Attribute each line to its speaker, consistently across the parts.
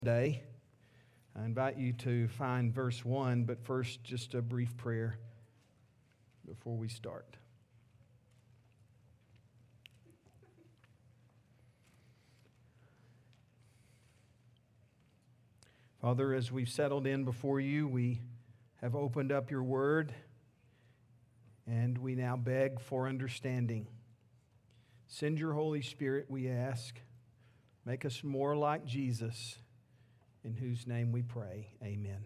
Speaker 1: Day. I invite you to find verse 1, but first just a brief prayer before we start. Father, as we've settled in before you, we have opened up your word, and we now beg for understanding. Send your Holy Spirit, we ask. Make us more like Jesus, in whose name we pray. Amen.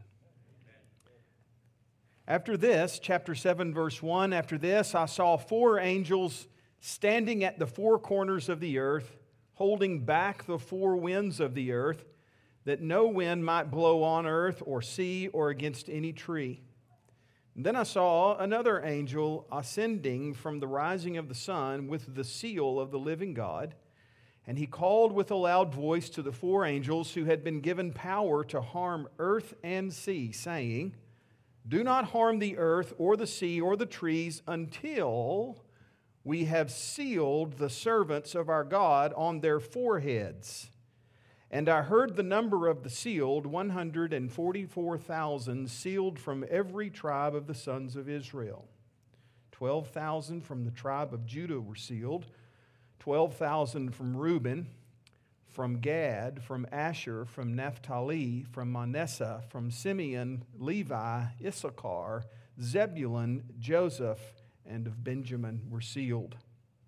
Speaker 1: After this, chapter 7, verse 1, after this I saw 4 angels standing at the 4 corners of the earth, holding back the 4 winds of the earth, that no wind might blow on earth or sea or against any tree. And then I saw another angel ascending from the rising of the sun with the seal of the living God. And he called with a loud voice to the 4 angels who had been given power to harm earth and sea, saying, "Do not harm the earth or the sea or the trees until we have sealed the servants of our God on their foreheads." And I heard the number of the sealed, 144,000, sealed from every tribe of the sons of Israel. 12,000 from the tribe of Judah were sealed, 12,000 from Reuben, from Gad, from Asher, from Naphtali, from Manasseh, from Simeon, Levi, Issachar, Zebulun, Joseph, and of Benjamin were sealed.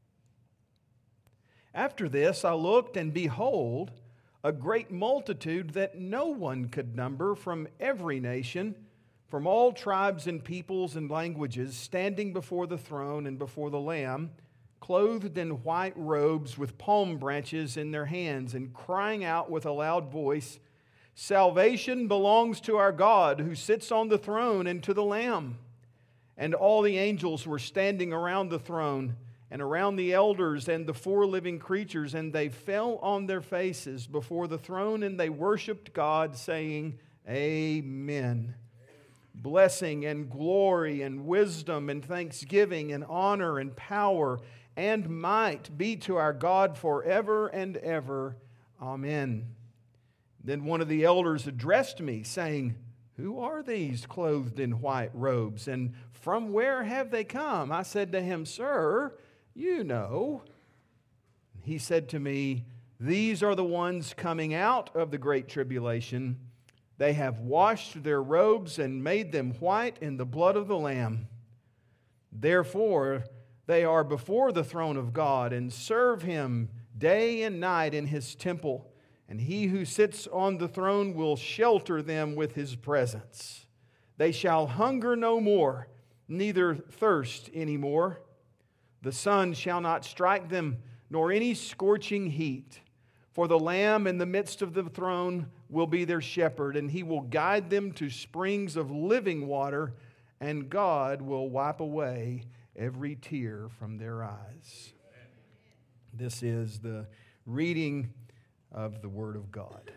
Speaker 1: After this I looked, and behold, a great multitude that no one could number, from every nation, from all tribes and peoples and languages, standing before the throne and before the Lamb, clothed in white robes with palm branches in their hands, and crying out with a loud voice, "Salvation belongs to our God who sits on the throne and to the Lamb." And all the angels were standing around the throne and around the elders and the 4 living creatures, and they fell on their faces before the throne, and they worshiped God, saying, "Amen. Blessing and glory and wisdom and thanksgiving and honor and power and might be to our God forever and ever. Amen." Then one of the elders addressed me, saying, "Who are these clothed in white robes, and from where have they come?" I said to him, "Sir, you know." He said to me, "These are the ones coming out of the great tribulation. They have washed their robes and made them white in the blood of the Lamb. Therefore, they are before the throne of God and serve Him day and night in His temple. And He who sits on the throne will shelter them with His presence. They shall hunger no more, neither thirst any more. The sun shall not strike them, nor any scorching heat. For the Lamb in the midst of the throne will be their shepherd, and He will guide them to springs of living water, and God will wipe away every tear from their eyes." This is the reading of the Word of God.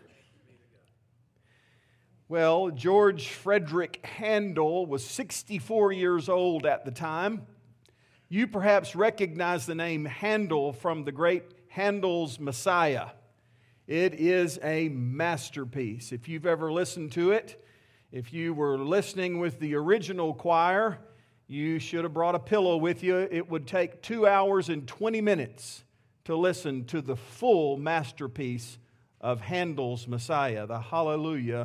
Speaker 1: Well, George Frederick Handel was 64 years old at the time. You perhaps recognize the name Handel from the great Handel's Messiah. It is a masterpiece. If you've ever listened to it, if you were listening with the original choir, you should have brought a pillow with you. It would take 2 hours and 20 minutes to listen to the full masterpiece of Handel's Messiah, the Hallelujah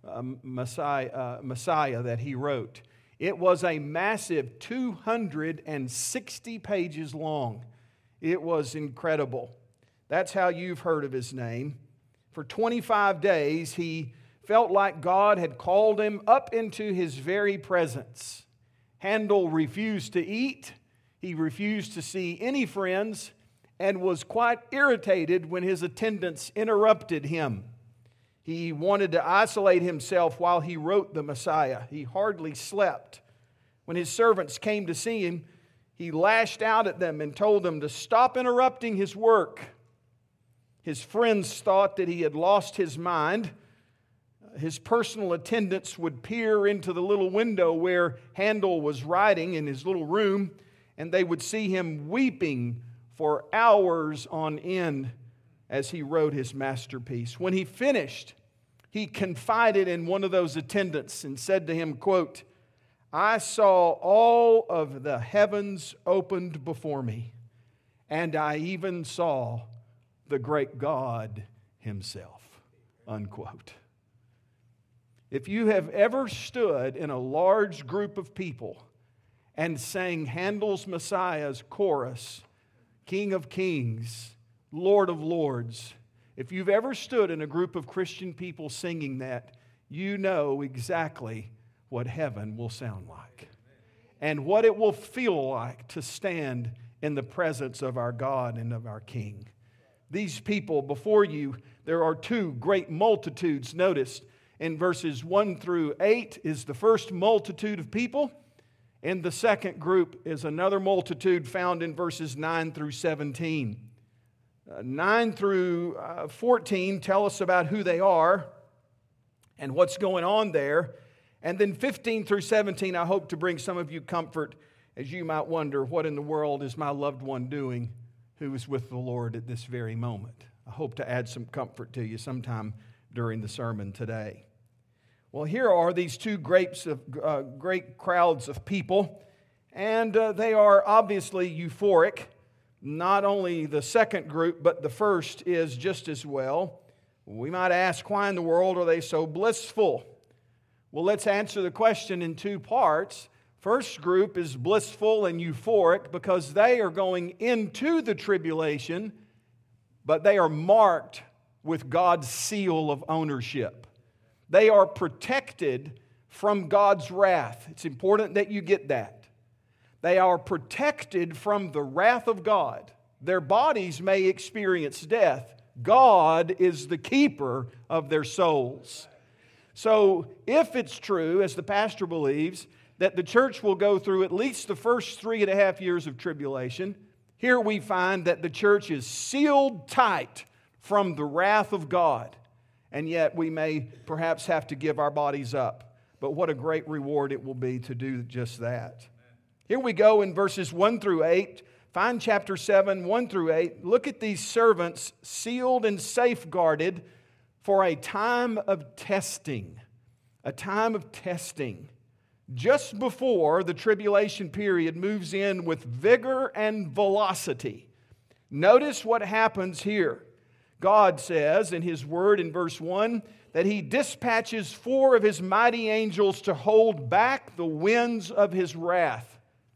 Speaker 1: Messiah that he wrote. It was a massive 260 pages long. It was incredible. That's how you've heard of his name. For 25 days, he felt like God had called him up into His very presence. Handel refused to eat. He refused to see any friends and was quite irritated when his attendants interrupted him. He wanted to isolate himself while he wrote the Messiah. He hardly slept. When his servants came to see him, he lashed out at them and told them to stop interrupting his work. His friends thought that he had lost his mind. His personal attendants would peer into the little window where Handel was writing in his little room, and they would see him weeping for hours on end as he wrote his masterpiece. When he finished, he confided in one of those attendants and said to him, quote, "I saw all of the heavens opened before me, and I even saw the great God himself," unquote. If you have ever stood in a large group of people and sang Handel's Messiah's chorus, King of Kings, Lord of Lords, if you've ever stood in a group of Christian people singing that, you know exactly what heaven will sound like and what it will feel like to stand in the presence of our God and of our King. These people before you, there are two great multitudes. Notice in verses 1 through 8 is the first multitude of people, and the second group is another multitude found in verses 9 through 17. 9 through 14 tell us about who they are and what's going on there. And then 15 through 17, I hope to bring some of you comfort as you might wonder, what in the world is my loved one doing who is with the Lord at this very moment? I hope to add some comfort to you sometime during the sermon today. Well, here are these two great crowds of people, and they are obviously euphoric. Not only the second group, but the first is just as well. We might ask, why in the world are they so blissful? Well, let's answer the question in two parts. First group is blissful and euphoric because they are going into the tribulation, but they are marked with God's seal of ownership. They are protected from God's wrath. It's important that you get that. They are protected from the wrath of God. Their bodies may experience death. God is the keeper of their souls. So if it's true, as the pastor believes, that the church will go through at least the first 3.5 years of tribulation, here we find that the church is sealed tight from the wrath of God. And yet we may perhaps have to give our bodies up. But what a great reward it will be to do just that. Here we go in verses 1 through 8. Find chapter 7, 1 through 8. Look at these servants sealed and safeguarded for a time of testing. A time of testing. Just before the tribulation period moves in with vigor and velocity. Notice what happens here. God says in His Word in verse 1 that He dispatches 4 of His mighty angels to hold back the winds of His wrath.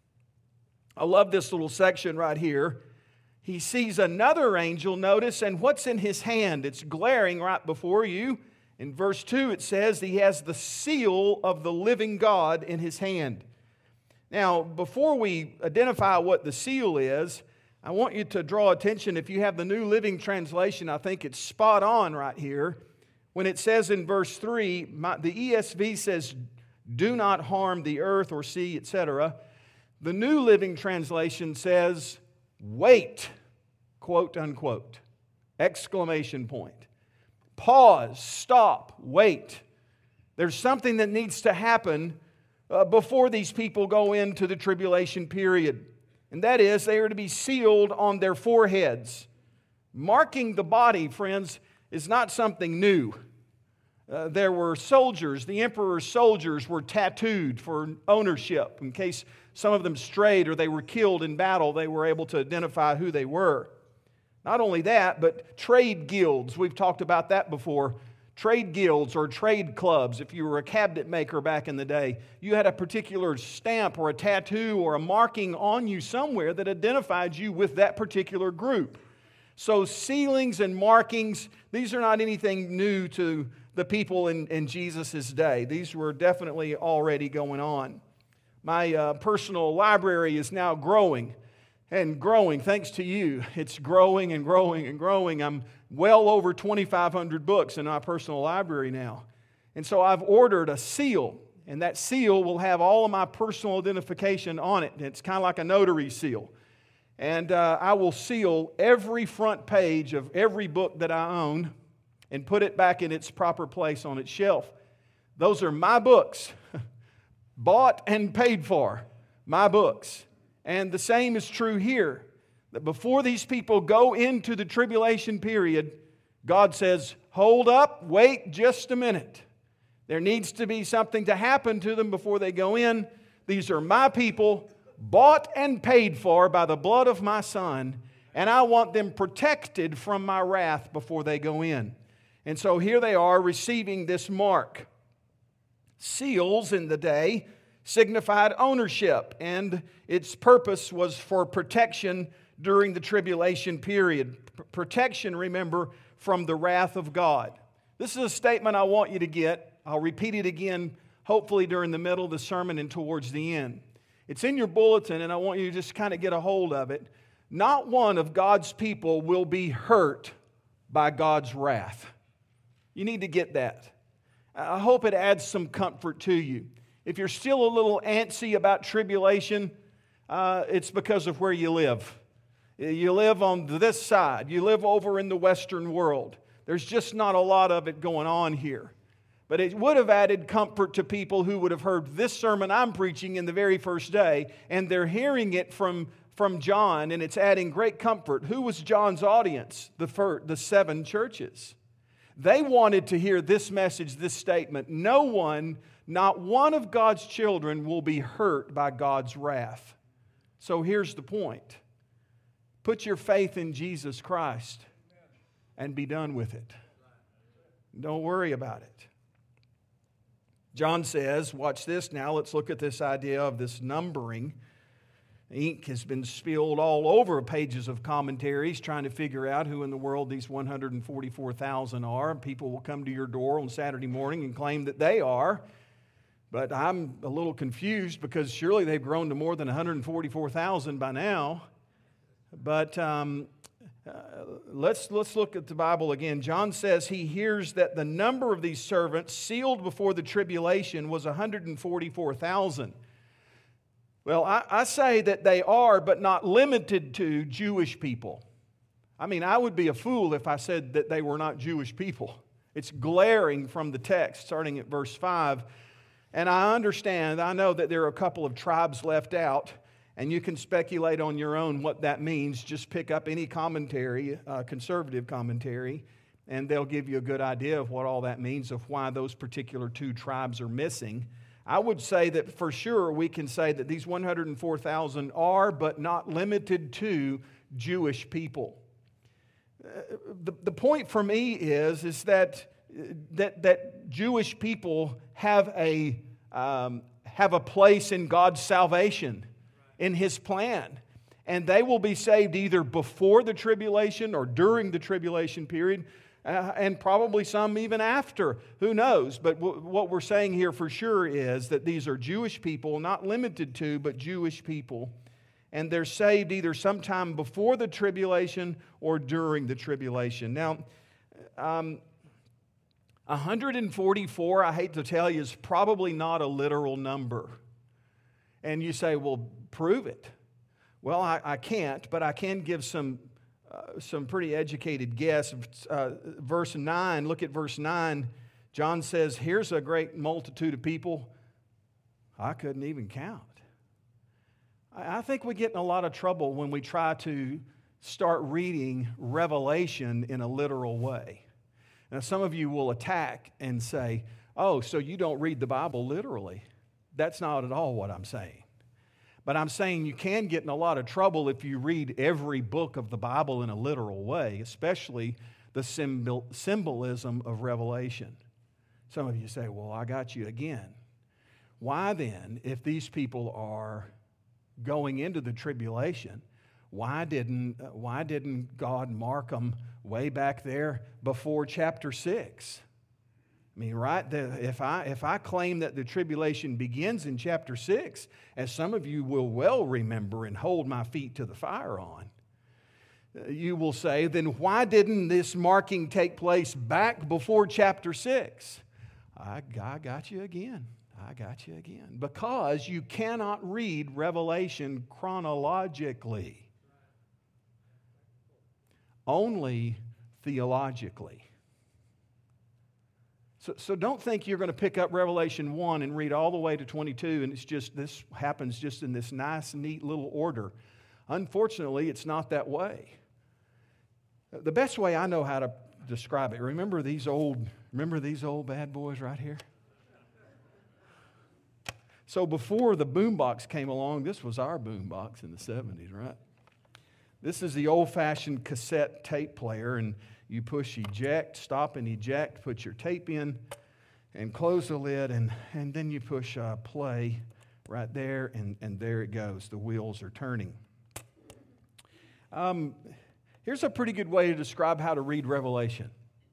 Speaker 1: I love this little section right here. He sees another angel, notice, and what's in his hand? It's glaring right before you. In verse 2 it says he has the seal of the living God in his hand. Now, before we identify what the seal is, I want you to draw attention, if you have the New Living Translation, I think it's spot on right here. When it says in verse 3, the ESV says, "Do not harm the earth or sea," etc. The New Living Translation says, "Wait," quote unquote, exclamation point. Pause, stop, wait. There's something that needs to happen before these people go into the tribulation period. And that is, they are to be sealed on their foreheads. Marking the body, friends, is not something new. There were soldiers, the emperor's soldiers were tattooed for ownership. In case some of them strayed or they were killed in battle, they were able to identify who they were. Not only that, but trade guilds, we've talked about that before. Trade guilds or trade clubs, if you were a cabinet maker back in the day, you had a particular stamp or a tattoo or a marking on you somewhere that identified you with that particular group. So sealings and markings, these are not anything new to the people in Jesus' day. These were definitely already going on. My personal library is now growing and growing, thanks to you. It's growing and growing and growing. I'm well over 2,500 books in my personal library now. And so I've ordered a seal, and that seal will have all of my personal identification on it. It's kind of like a notary seal. And I will seal every front page of every book that I own and put it back in its proper place on its shelf. Those are my books, bought and paid for, my books. And the same is true here, that before these people go into the tribulation period, God says, hold up, wait just a minute. There needs to be something to happen to them before they go in. These are my people, bought and paid for by the blood of my Son, and I want them protected from my wrath before they go in. And so here they are receiving this mark. Seals in the day signified ownership, and its purpose was for protection during the tribulation period. Protection, remember, from the wrath of God. This is a statement I want you to get. I'll repeat it again, hopefully during the middle of the sermon and towards the end. It's in your bulletin, and I want you to just kind of get a hold of it. Not one of God's people will be hurt by God's wrath. You need to get that. I hope it adds some comfort to you. If you're still a little antsy about tribulation, it's because of where you live. You live on this side. You live over in the Western world. There's just not a lot of it going on here. But it would have added comfort to people who would have heard this sermon I'm preaching in the very first day, and they're hearing it from John, and it's adding great comfort. Who was John's audience? The 7 churches. They wanted to hear this message, this statement. No one, not one of God's children will be hurt by God's wrath. So here's the point. Put your faith in Jesus Christ and be done with it. Don't worry about it. John says, watch this now, let's look at this idea of this numbering. Ink has been spilled all over pages of commentaries trying to figure out who in the world these 144,000 are. People will come to your door on Saturday morning and claim that they are. But I'm a little confused because surely they've grown to more than 144,000 by now. But let's look at the Bible again. John says he hears that the number of these servants sealed before the tribulation was 144,000. Well, I say that they are, but not limited to, Jewish people. I mean, I would be a fool if I said that they were not Jewish people. It's glaring from the text, starting at verse 5. And I understand, I know that there are a couple of tribes left out, and you can speculate on your own what that means. Just pick up any commentary, conservative commentary, and they'll give you a good idea of what all that means, of why those particular 2 tribes are missing. I would say that for sure we can say that these 104,000 are, but not limited to, Jewish people. The point for me is that Jewish people have a place in God's salvation, in His plan. And they will be saved either before the tribulation or during the tribulation period, and probably some even after. Who knows? But what we're saying here for sure is that these are Jewish people, not limited to, but Jewish people. And they're saved either sometime before the tribulation or during the tribulation. Now, 144, I hate to tell you, is probably not a literal number. And you say, well, prove it. Well, I can't, but I can give some pretty educated guess. Verse 9, look at verse 9. John says, here's a great multitude of people I couldn't even count. I think we get in a lot of trouble when we try to start reading Revelation in a literal way. Now, some of you will attack and say, oh, so you don't read the Bible literally. That's not at all what I'm saying. But I'm saying you can get in a lot of trouble if you read every book of the Bible in a literal way, especially the symbolism of Revelation. Some of you say, well, I got you again. Why then, if these people are going into the tribulation, why didn't God mark them way back there before chapter 6? I mean, right? If I claim that the tribulation begins in chapter 6, as some of you will well remember and hold my feet to the fire on, you will say, then why didn't this marking take place back before chapter 6? I got you again. I got you again. Because you cannot read Revelation chronologically, only theologically. So don't think you're going to pick up Revelation 1 and read all the way to 22 and this happens just in this nice, neat little order. Unfortunately, it's not that way. The best way I know how to describe it. Remember these old bad boys right here? So before the boombox came along, this was our boombox in the 70s, right? This is the old-fashioned cassette tape player, and you push eject, stop and eject, put your tape in, and close the lid, and then you push play right there, and there it goes. The wheels are turning. Here's a pretty good way to describe how to read Revelation.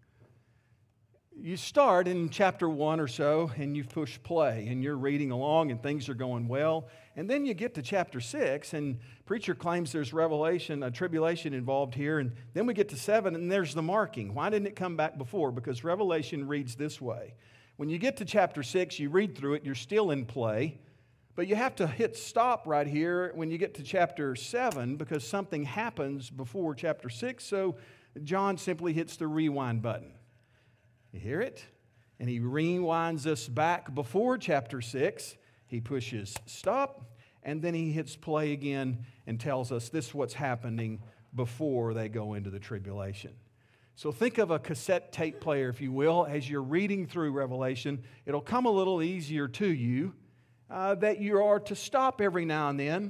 Speaker 1: You start in chapter 1 or so, and you push play, and you're reading along, and things are going well. And then you get to chapter 6, and preacher claims there's a tribulation involved here. And then we get to 7, and there's the marking. Why didn't it come back before? Because Revelation reads this way. When you get to chapter 6, you read through it, you're still in play. But you have to hit stop right here when you get to chapter 7 because something happens before chapter 6. So John simply hits the rewind button. You hear it? And he rewinds us back before chapter 6. He pushes stop, and then he hits play again and tells us this is what's happening before they go into the tribulation. So think of a cassette tape player, if you will, as you're reading through Revelation. It'll come a little easier to you that you are to stop every now and then,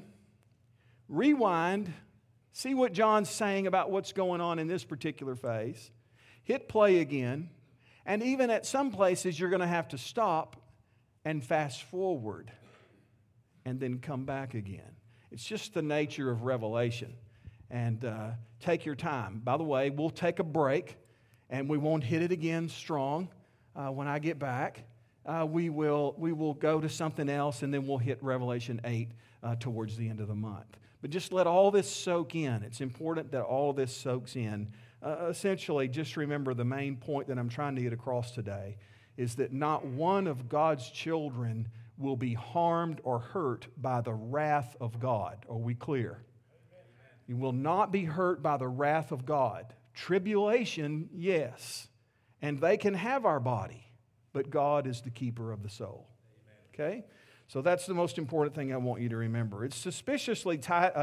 Speaker 1: rewind, see what John's saying about what's going on in this particular phase, hit play again, and even at some places you're going to have to stop and fast forward and then come back again. It's just the nature of Revelation. And take your time. By the way, we'll take a break and we won't hit it again strong when I get back. We will go to something else and then we'll hit Revelation 8 towards the end of the month. But just let all this soak in. It's important that all this soaks in. Essentially, just remember the main point that I'm trying to get across today is that not one of God's children will be harmed or hurt by the wrath of God. Are we clear? You will not be hurt by the wrath of God. Tribulation, yes. And they can have our body, but God is the keeper of the soul. Okay? So that's the most important thing I want you to remember. It's a suspiciously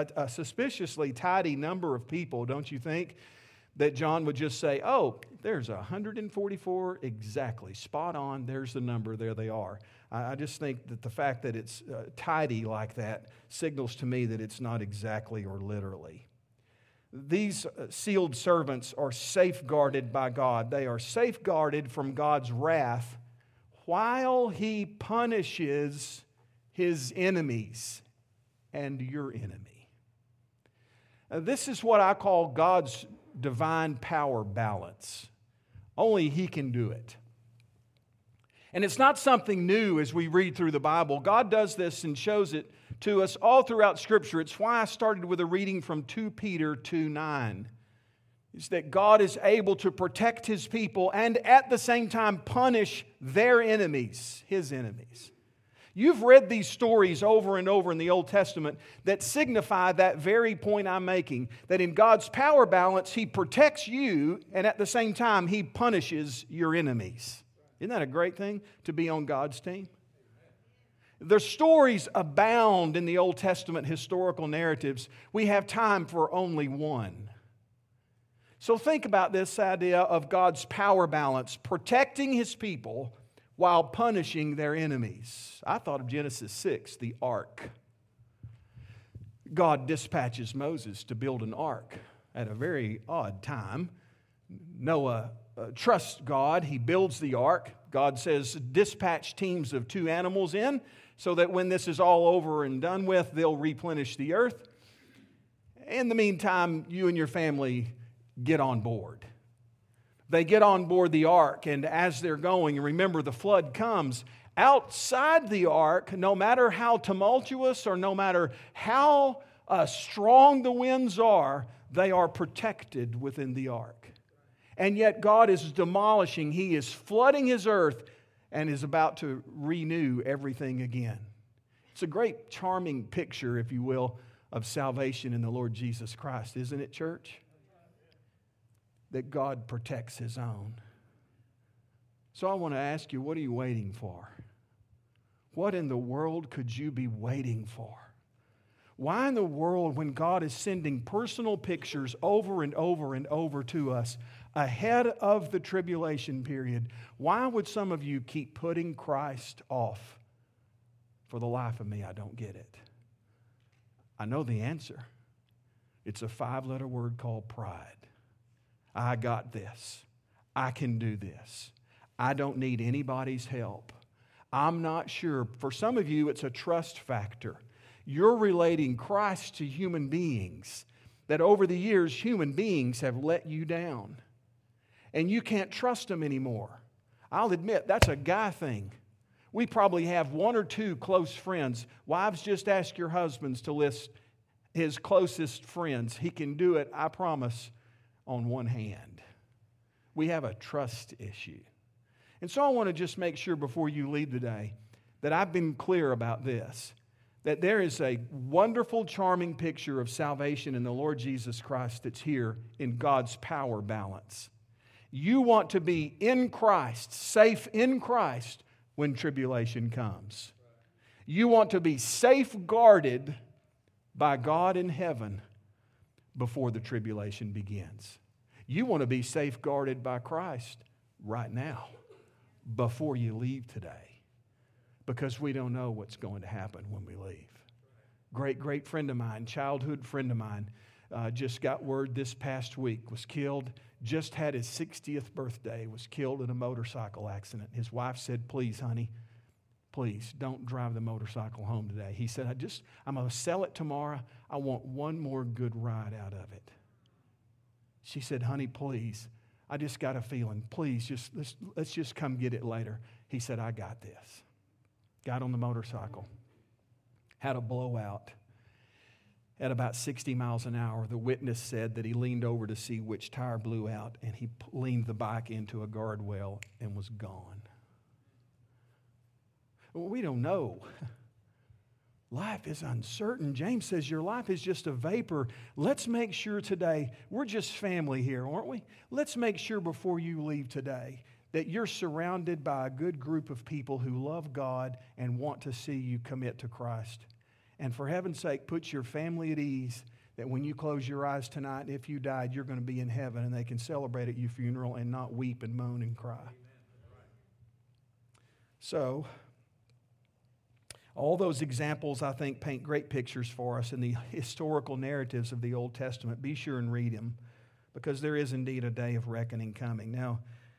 Speaker 1: tidy number of people, don't you think, that John would just say, oh, there's 144 exactly, spot on, there's the number, there they are. I just think that the fact that it's tidy like that signals to me that it's not exactly or literally. These sealed servants are safeguarded by God. They are safeguarded from God's wrath while He punishes His enemies and your enemy. This is what I call God's divine power balance. Only He can do it. And it's not something new as we read through the Bible. God does this and shows it to us all throughout Scripture. It's why I started with a reading from 2 Peter 2:9. It's that God is able to protect His people and at the same time punish their enemies, His enemies. You've read these stories over and over in the Old Testament that signify that very point I'm making, that in God's power balance, He protects you and at the same time He punishes your enemies. Isn't that a great thing to be on God's team? The stories abound in the Old Testament historical narratives. We have time for only one. So think about this idea of God's power balance, protecting His people while punishing their enemies. I thought of Genesis 6, the ark. God dispatches Moses to build an ark at a very odd time. Noah trusts God. He builds the ark. God says, dispatch teams of 2 animals in so that when this is all over and done with, they'll replenish the earth. In the meantime, you and your family get on board. They get on board the ark, and as they're going, remember the flood comes. Outside the ark, no matter how tumultuous or no matter how strong the winds are, they are protected within the ark. And yet God is demolishing, He is flooding His earth and is about to renew everything again. It's a great, charming picture, if you will, of salvation in the Lord Jesus Christ, isn't it, church? That God protects His own. So I want to ask you, what are you waiting for? What in the world could you be waiting for? Why in the world, when God is sending personal pictures over and over and over to us ahead of the tribulation period. Why would some of you keep putting Christ off? For the life of me, I don't get it. I know the answer. It's a 5-letter word called pride. I got this. I can do this. I don't need anybody's help. I'm not sure. For some of you, it's a trust factor. You're relating Christ to human beings, that over the years, human beings have let you down. And you can't trust them anymore. I'll admit, that's a guy thing. We probably have 1 or 2 close friends. Wives, just ask your husbands to list his closest friends. He can do it, I promise, on one hand. We have a trust issue. And so I want to just make sure before you leave today that I've been clear about this, that there is a wonderful, charming picture of salvation in the Lord Jesus Christ that's here in God's power balance. You want to be in Christ, safe in Christ when tribulation comes. You want to be safeguarded by God in heaven before the tribulation begins. You want to be safeguarded by Christ right now, before you leave today, because we don't know what's going to happen when we leave. Great friend of mine, childhood friend of mine, just got word this past week, was killed, just had his 60th birthday, was killed in a motorcycle accident. His wife said, please, honey, please don't drive the motorcycle home today. He said, I'm going to sell it tomorrow. I want one more good ride out of it. She said, honey, please, I just got a feeling. Please, let's just come get it later. He said, I got this. Got on the motorcycle. Had a blowout. At about 60 miles an hour, the witness said that he leaned over to see which tire blew out, and he leaned the bike into a guardrail and was gone. Well, we don't know. Life is uncertain. James says your life is just a vapor. Let's make sure today, we're just family here, aren't we? Let's make sure before you leave today that you're surrounded by a good group of people who love God and want to see you commit to Christ. And for heaven's sake, put your family at ease that when you close your eyes tonight, if you died, you're going to be in heaven and they can celebrate at your funeral and not weep and moan and cry. So, all those examples, I think, paint great pictures for us in the historical narratives of the Old Testament. Be sure and read them, because there is indeed a day of reckoning coming. Now,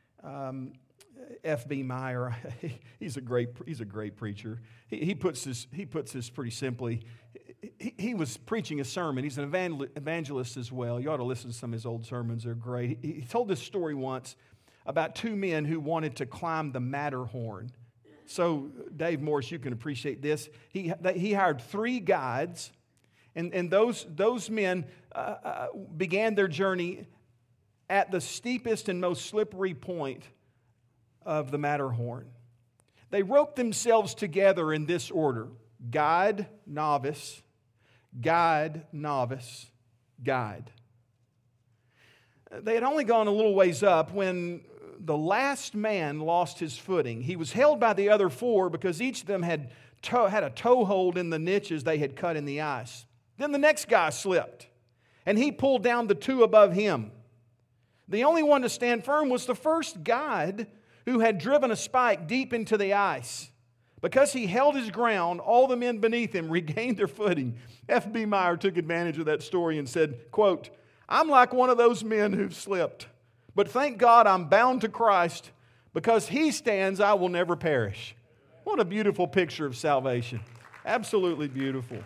Speaker 1: F.B. Meyer, he's a great preacher. He puts this pretty simply. He was preaching a sermon. He's an evangelist as well. You ought to listen to some of his old sermons. They're great. He told this story once about 2 men who wanted to climb the Matterhorn. So, Dave Morris, you can appreciate this. He hired 3 guides, and those men began their journey at the steepest and most slippery point of the Matterhorn. They roped themselves together in this order: guide, novice, guide, novice, guide. They had only gone a little ways up when the last man lost his footing. He was held by the other 4 because each of them had a toehold in the niches they had cut in the ice. Then the next guy slipped, and he pulled down the 2 above him. The only one to stand firm was the first guide, who had driven a spike deep into the ice. Because he held his ground, all the men beneath him regained their footing. F.B. Meyer took advantage of that story and said, quote, I'm like one of those men who've slipped, but thank God I'm bound to Christ. Because He stands, I will never perish. What a beautiful picture of salvation. Absolutely beautiful.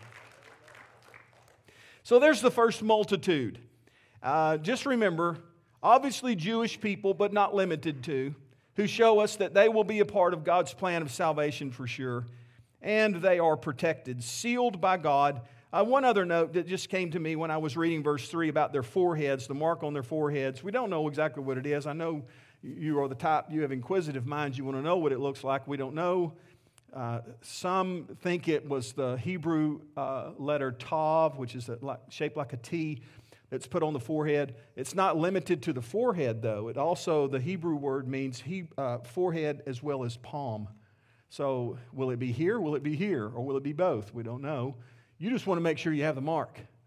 Speaker 1: So there's the first multitude. Just remember, obviously Jewish people, but not limited to, who show us that they will be a part of God's plan of salvation for sure. And they are protected, sealed by God. One other note that just came to me when I was reading verse 3 about their foreheads, the mark on their foreheads. We don't know exactly what it is. I know you are the type, you have inquisitive minds. You want to know what it looks like. We don't know. Some think it was the Hebrew letter Tav, which is shaped like a T, that's put on the forehead. It's not limited to the forehead, though. It also, the Hebrew word means forehead as well as palm. So will it be here? Will it be here? Or will it be both? We don't know. You just want to make sure you have the mark.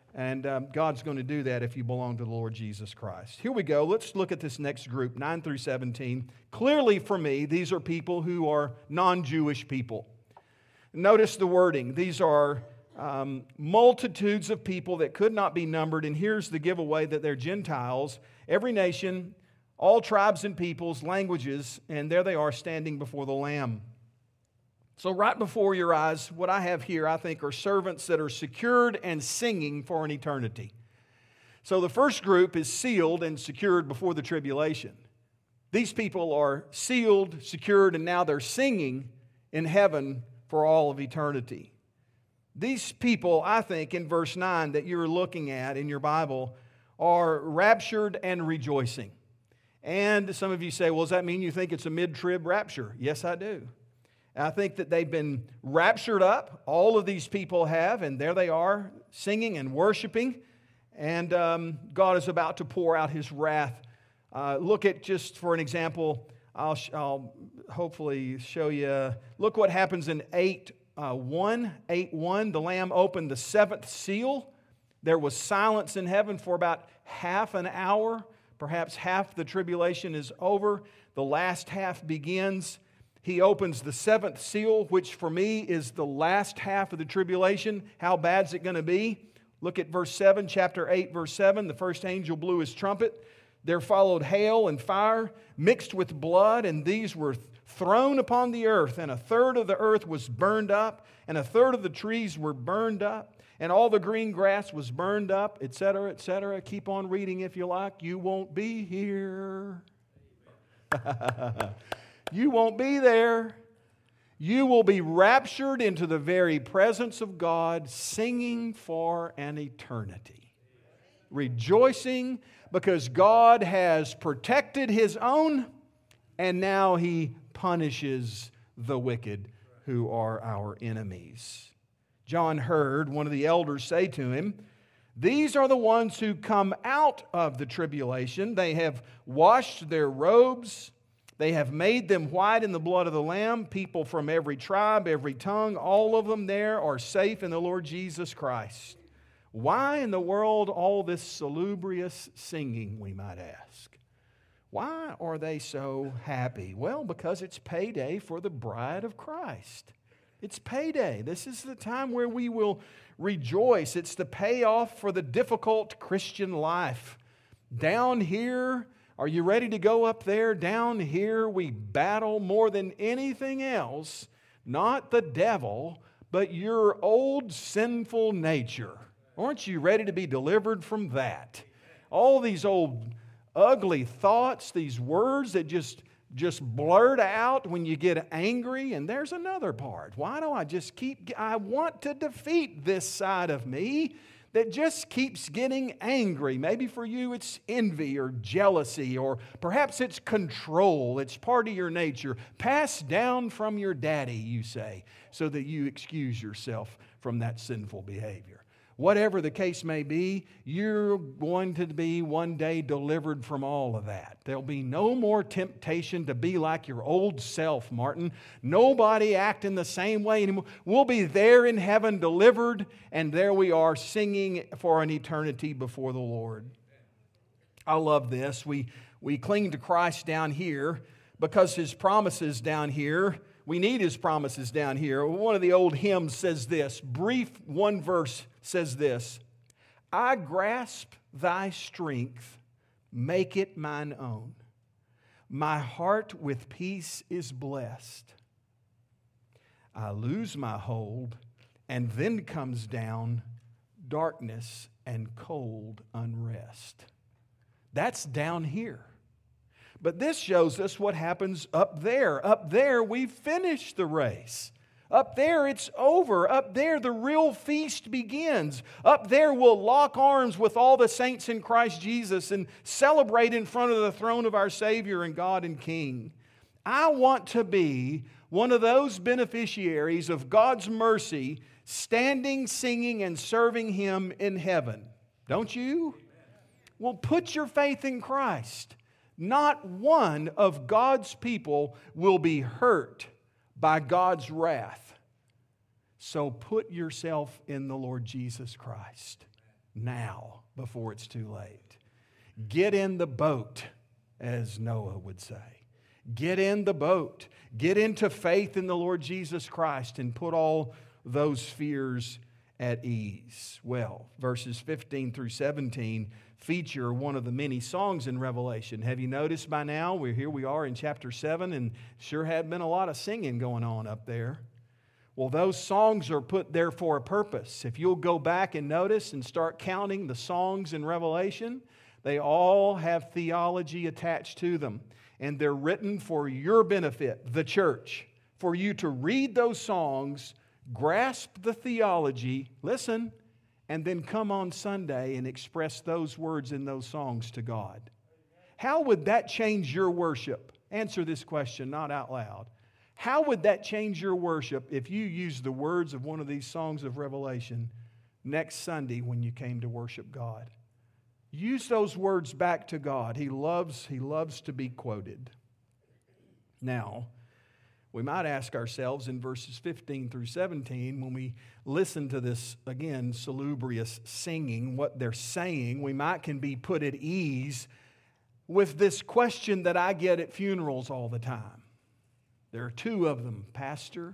Speaker 1: And God's going to do that if you belong to the Lord Jesus Christ. Here we go. Let's look at this next group, 9 through 17. Clearly for me, these are people who are non-Jewish people. Notice the wording. These are multitudes of people that could not be numbered. And here's the giveaway that they're Gentiles. Every nation, all tribes and peoples, languages, and there they are standing before the Lamb. So right before your eyes, what I have here, I think, are servants that are secured and singing for an eternity. So the first group is sealed and secured before the tribulation. These people are sealed, secured, and now they're singing in heaven for all of eternity. These people, I think, in verse 9 that you're looking at in your Bible, are raptured and rejoicing. And some of you say, well, does that mean you think it's a mid-trib rapture? Yes, I do. I think that they've been raptured up. All of these people have, and there they are singing and worshiping. And God is about to pour out His wrath. Look at, just for an example, I'll hopefully show you. Look what happens in 8:1. 8:1, the Lamb opened the seventh seal. There was silence in heaven for about half an hour. Perhaps half the tribulation is over. The last half begins. He opens the seventh seal, which for me is the last half of the tribulation. How bad is it going to be? Look at verse 7, chapter 8, verse 7. The first angel blew his trumpet. There followed hail and fire mixed with blood, and these were thrown upon the earth. And a third of the earth was burned up, and a third of the trees were burned up, and all the green grass was burned up, etc., etc. Keep on reading if you like. You won't be here. You won't be there. You will be raptured into the very presence of God, singing for an eternity. Rejoicing because God has protected His own, and now He punishes the wicked who are our enemies. John heard one of the elders say to him, "These are the ones who come out of the tribulation. They have washed their robes. They have made them white in the blood of the Lamb. People from every tribe, every tongue, all of them there are safe in the Lord Jesus Christ." Why in the world all this salubrious singing, we might ask? Why are they so happy? Well, because it's payday for the bride of Christ. It's payday. This is the time where we will rejoice. It's the payoff for the difficult Christian life. Down here, are you ready to go up there? Down here we battle more than anything else, not the devil, but your old sinful nature. Aren't you ready to be delivered from that? All these old ugly thoughts, these words that just blurt out when you get angry. And there's another part. Why do I want to defeat this side of me that just keeps getting angry. Maybe for you it's envy or jealousy, or perhaps it's control. It's part of your nature, passed down from your daddy, you say, so that you excuse yourself from that sinful behavior. Whatever the case may be, you're going to be one day delivered from all of that. There'll be no more temptation to be like your old self, Martin. Nobody acting the same way anymore. We'll be there in heaven delivered, and there we are singing for an eternity before the Lord. I love this. We cling to Christ down here because His promises down here, we need His promises down here. One of the old hymns says this, brief one verse says this: I grasp thy strength, make it mine own. My heart with peace is blessed. I lose my hold, and then comes down darkness and cold unrest. That's down here. But this shows us what happens up there. Up there, we finish the race. Up there, it's over. Up there, the real feast begins. Up there, we'll lock arms with all the saints in Christ Jesus and celebrate in front of the throne of our Savior and God and King. I want to be one of those beneficiaries of God's mercy, standing, singing, and serving Him in heaven. Don't you? Well, put your faith in Christ. Not one of God's people will be hurt by God's wrath. So put yourself in the Lord Jesus Christ. now before it's too late. Get in the boat, as Noah would say. Get in the boat. Get into faith in the Lord Jesus Christ and put all those fears at ease. Well, verses 15 through 17 feature one of the many songs in Revelation. Have you noticed by now, here we are in chapter 7, and sure had been a lot of singing going on up there. Well, those songs are put there for a purpose. If you'll go back and notice and start counting the songs in Revelation, they all have theology attached to them. And they're written for your benefit, the church, for you to read those songs, grasp the theology, listen, and then come on Sunday and express those words in those songs to God. How would that change your worship? Answer this question, not out loud. How would that change your worship if you used the words of one of these songs of Revelation next Sunday when you came to worship God? Use those words back to God. He loves to be quoted. Now, we might ask ourselves in verses 15 through 17, when we listen to this, again, salubrious singing, what they're saying, we can be put at ease with this question that I get at funerals all the time. There are two of them. Pastor,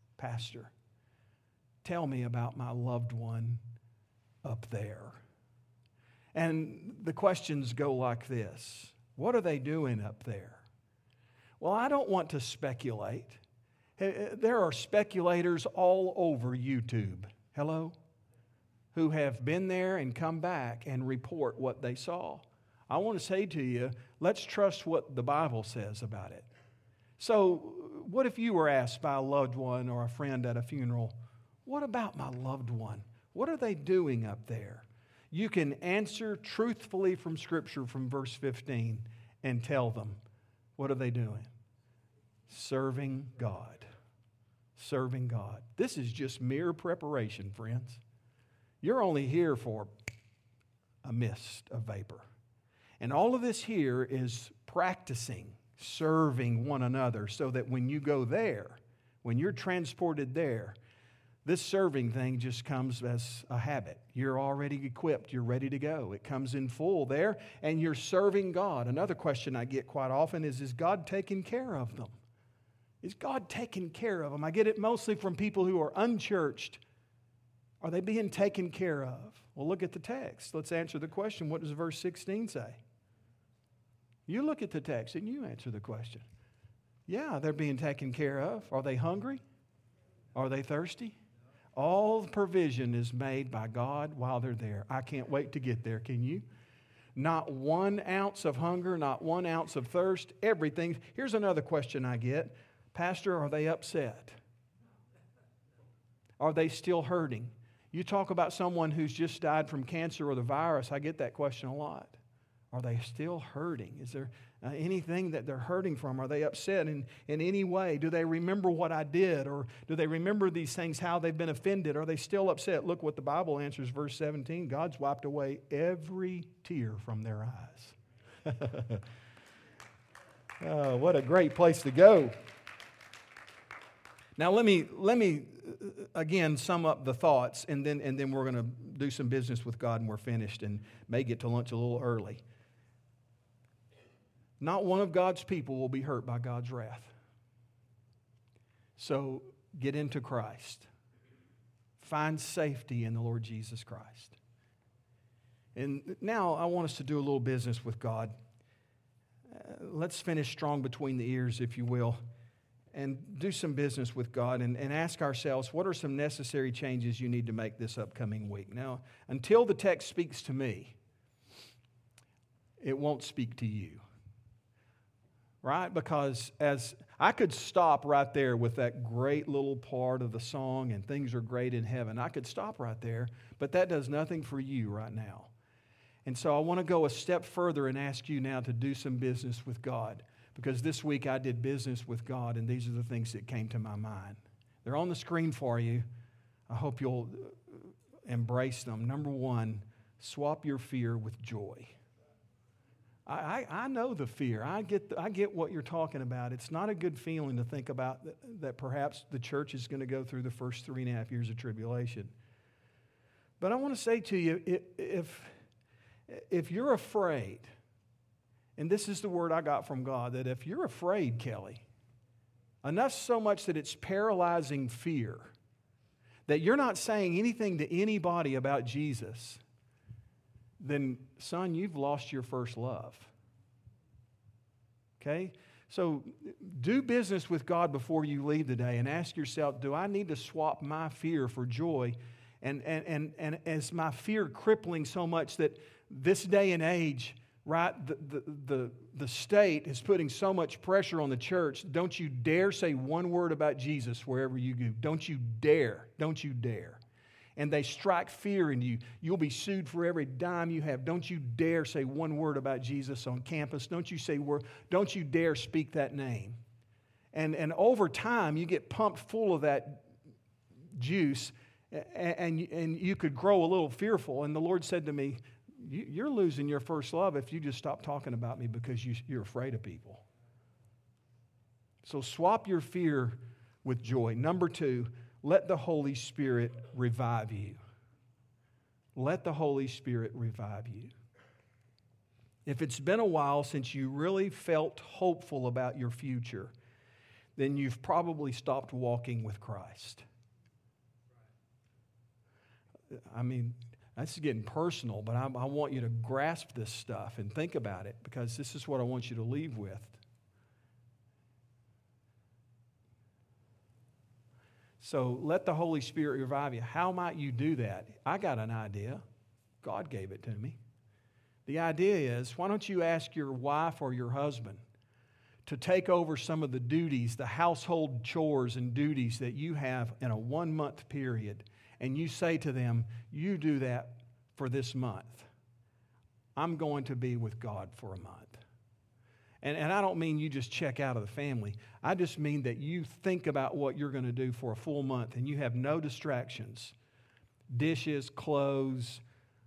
Speaker 1: tell me about my loved one up there. And the questions go like this. What are they doing up there? Well, I don't want to speculate. There are speculators all over YouTube, hello, who have been there and come back and report what they saw. I want to say to you, let's trust what the Bible says about it. So, what if you were asked by a loved one or a friend at a funeral, what about my loved one? What are they doing up there? You can answer truthfully from Scripture from verse 15 and tell them, what are they doing? Serving God. Serving God. This is just mere preparation, friends. You're only here for a mist of vapor. And all of this here is practicing serving one another so that when you go there, when you're transported there, this serving thing just comes as a habit. You're already equipped. You're ready to go. It comes in full there, and you're serving God. Another question I get quite often is God taking care of them? Is God taking care of them? I get it mostly from people who are unchurched. Are they being taken care of? Well, look at the text. Let's answer the question. What does verse 16 say? You look at the text and you answer the question. Yeah, they're being taken care of. Are they hungry? Are they thirsty? All the provision is made by God while they're there. I can't wait to get there. Can you? Not 1 ounce of hunger, not 1 ounce of thirst, everything. Here's another question I get. Pastor, are they upset? Are they still hurting? You talk about someone who's just died from cancer or the virus, I get that question a lot. Are they still hurting? Is there anything that they're hurting from? Are they upset in any way? Do they remember what I did? Or do they remember these things, how they've been offended? Are they still upset? Look what the Bible answers, verse 17. God's wiped away every tear from their eyes. Oh, what a great place to go. Now let me again sum up the thoughts, and then we're going to do some business with God, and we're finished, and may get to lunch a little early. Not one of God's people will be hurt by God's wrath. So get into Christ. Find safety in the Lord Jesus Christ. And now I want us to do a little business with God. Let's finish strong between the ears, if you will, and do some business with God and ask ourselves, what are some necessary changes you need to make this upcoming week? Now, until the text speaks to me, it won't speak to you. Right? Because as I could stop right there with that great little part of the song, and things are great in heaven. I could stop right there, but that does nothing for you right now. And so I want to go a step further and ask you now to do some business with God. Because this week I did business with God, and these are the things that came to my mind. They're on the screen for you. I hope you'll embrace them. Number one, swap your fear with joy. I know the fear. I get what you're talking about. It's not a good feeling to think about that perhaps the church is going to go through the first 3.5 years of tribulation. But I want to say to you, if you're afraid, and this is the word I got from God, that if you're afraid, Kelly, enough so much that it's paralyzing fear, that you're not saying anything to anybody about Jesus, then, son, you've lost your first love. Okay? So do business with God before you leave today and ask yourself, do I need to swap my fear for joy? And is my fear crippling so much that this day and age, right, the state is putting so much pressure on the church? Don't you dare say one word about Jesus wherever you go. Don't you dare. Don't you dare. And they strike fear in you. You'll be sued for every dime you have. Don't you dare say one word about Jesus on campus. Don't you dare speak that name. And over time, you get pumped full of that juice, and you could grow a little fearful. And the Lord said to me, you're losing your first love if you just stop talking about me because you're afraid of people. So swap your fear with joy. Number 2, let the Holy Spirit revive you. Let the Holy Spirit revive you. If it's been a while since you really felt hopeful about your future, then you've probably stopped walking with Christ. I mean, that's getting personal, but I want you to grasp this stuff and think about it, because this is what I want you to leave with. So let the Holy Spirit revive you. How might you do that? I got an idea. God gave it to me. The idea is, why don't you ask your wife or your husband to take over some of the duties, the household chores and duties that you have in a 1-month period, and you say to them, you do that for this month. I'm going to be with God for a month. And I don't mean you just check out of the family. I just mean that you think about what you're going to do for a full month and you have no distractions. Dishes, clothes,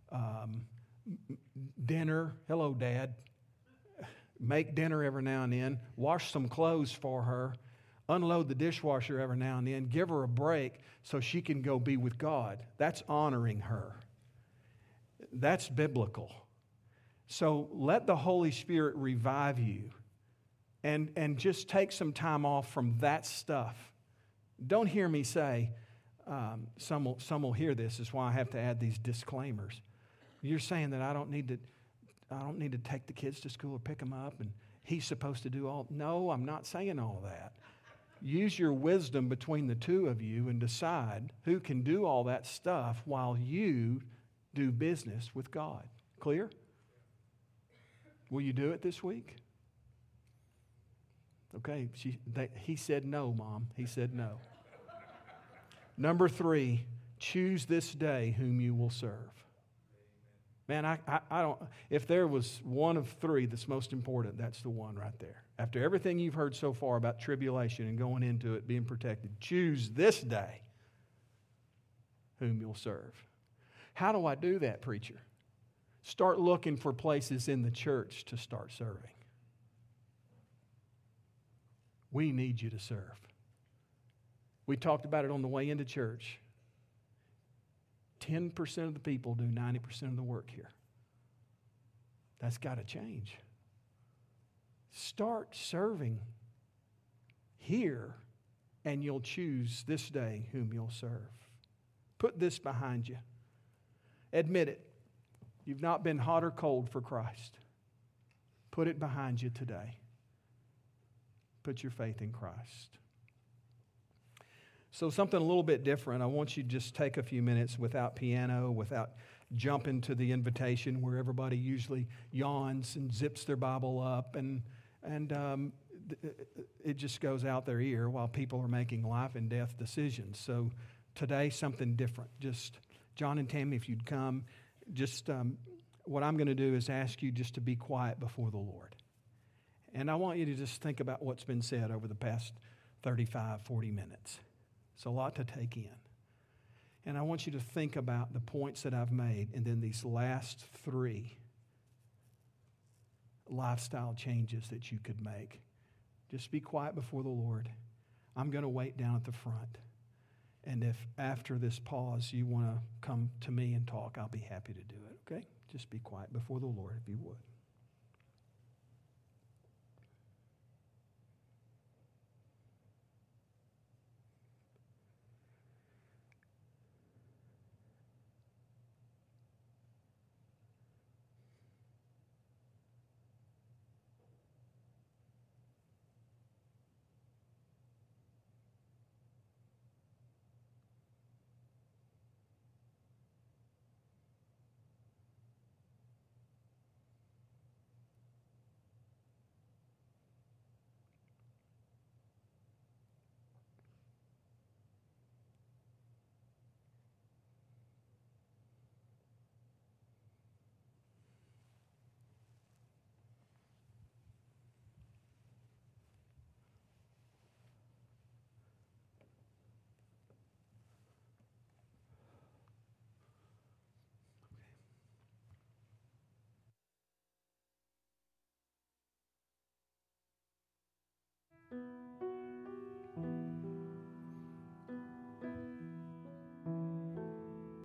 Speaker 1: dinner. Hello, Dad. Make dinner every now and then. Wash some clothes for her. Unload the dishwasher every now and then. Give her a break so she can go be with God. That's honoring her. That's biblical. So let the Holy Spirit revive you and just take some time off from that stuff. Don't hear me say, some will hear this, is why I have to add these disclaimers. You're saying that I don't need to take the kids to school or pick them up and he's supposed to do all. No, I'm not saying all that. Use your wisdom between the two of you and decide who can do all that stuff while you do business with God. Clear? Will you do it this week? Okay, he said no, Mom. He said no. Number 3, choose this day whom you will serve. Man, I don't, if there was one of 3 that's most important, that's the one right there. After everything you've heard so far about tribulation and going into it, being protected, choose this day whom you'll serve. How do I do that, preacher? Start looking for places in the church to start serving. We need you to serve. We talked about it on the way into church. 10% of the people do 90% of the work here. That's got to change. Start serving here, and you'll choose this day whom you'll serve. Put this behind you. Admit it. You've not been hot or cold for Christ. Put it behind you today. Put your faith in Christ. So something a little bit different. I want you to just take a few minutes without piano, without jumping to the invitation where everybody usually yawns and zips their Bible up and it just goes out their ear while people are making life and death decisions. So today, something different. Just John and Tammy, if you'd come, just what I'm going to do is ask you just to be quiet before the Lord. And I want you to just think about what's been said over the past 35, 40 minutes. It's a lot to take in. And I want you to think about the points that I've made and then these last 3 lifestyle changes that you could make. Just be quiet before the Lord. I'm going to wait down at the front. And if after this pause you want to come to me and talk, I'll be happy to do it, okay? Just be quiet before the Lord if you would.